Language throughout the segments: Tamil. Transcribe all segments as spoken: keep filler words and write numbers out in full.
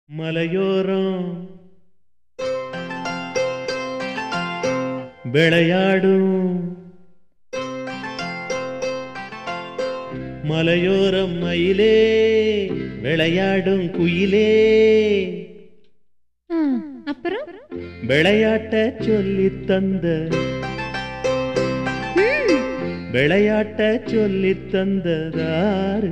மலையோரம் விளையாடும் மலையோரம் மயிலே விளையாடும் குயிலே அப்புறம் விளையாட்ட சொல்லி தந்த விளையாட்ட சொல்லி தந்ததாரு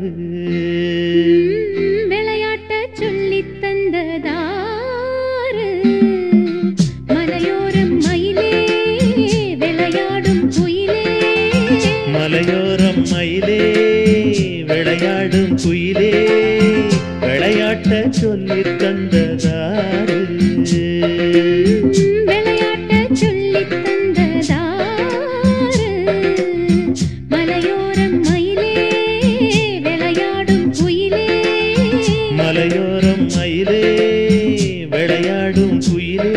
விளையாட்ட சொல்லி தந்ததாரு மலையோரம் மயிலே விளையாடும் குயிலே மலையோரம் மயிலே விளையாடும் குயிலே விளையாட்ட சொல்லி தந்ததாரு விளையாட்ட சொல்லி தந்ததாரு மலையோரம் மயிலே விளையாடும் குயிலே மலையோரம் மயிலே விளையாடும் குயிலே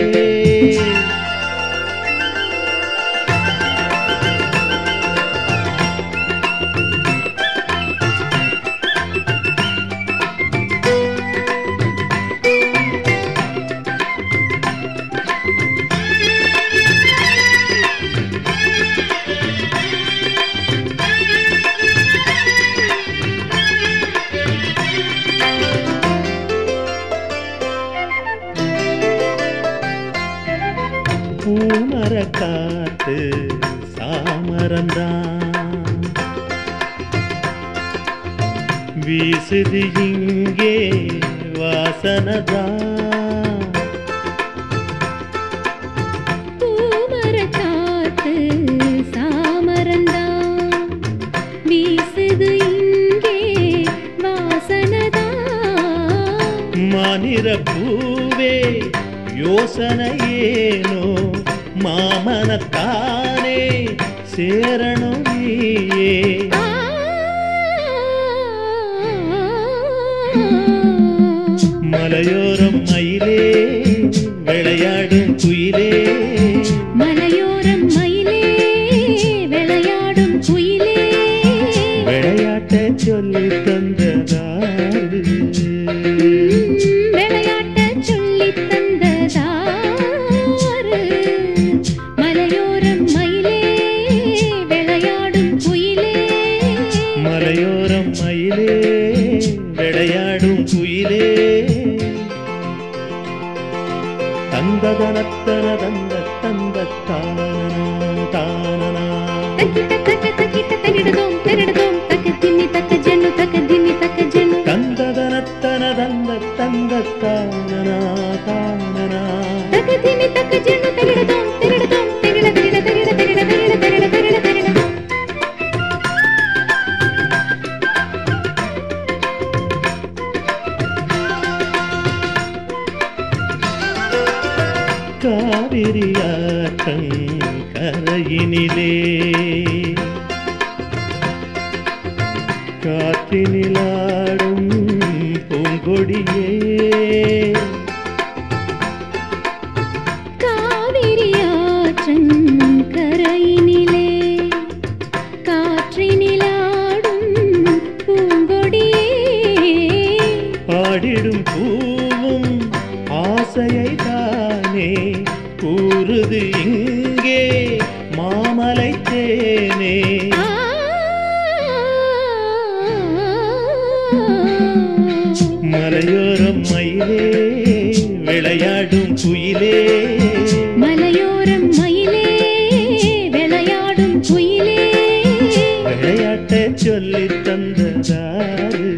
பூமர காத்து சாமரந்தான் வீசுது இங்கே வாசனதான் பூமர காத்து சாமரந்தான் வீசுது இங்கே வாசனதான் மானிர பூவே யோசனையேனோ மாமனத்தானே சேரணும் நீயே மலையோரம் மயிலே விளையாடும் குயிலே மலையோரம் மயிலே விளையாடும் குயிலே விளையாட்ட சொல்லி தந்ததாரு விளையாட்ட சொல்லி தந்ததாரு மலையோரம் மயிலே விளையாடும் குயிலே மலையோரம் மயிலே விளையாடும் குயிலே தந்ததனத்தன தந்த தந்த தானனா தானனா தக்கிட்ட தக்க தக்கிட்ட தகிடதோம் தகிடதோம் தக்க தின்னி தக்க ஜன்னு தக்க தின்னி தக்க ஜன்னு தந்ததனத்தன தந்த தந்த தானனா தானனா தக்க தின்னி தக்க ஜன்னு தகிடதோம் தகிடதோம் தகிட தகிட தகிட தகிட தகிட தகிட தகிட தகிட காவிரியாற்றங் கரையினிலே காற்றினிலாடும் பூங்கொடியே காவிரியாற்றங் கரையினிலே காற்றினிலாடும் பூங்கொடியே பாடிடும் பூவும் ஆசையை தானே கூறுது இங்கே மாமலை தேனே மலையோரம் மயிலே விளையாடும் குயிலே மலையோரம் மயிலே விளையாடும் குயிலே விளையாட்ட சொல்லி தந்ததாரு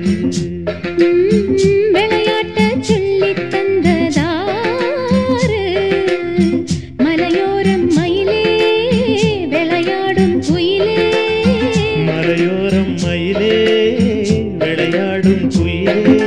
விளையாட்ட சொல்லி தந்ததாரு மலையோரம் மயிலே விளையாடும் குயிலே மலையோரம் மயிலே விளையாடும் குயிலே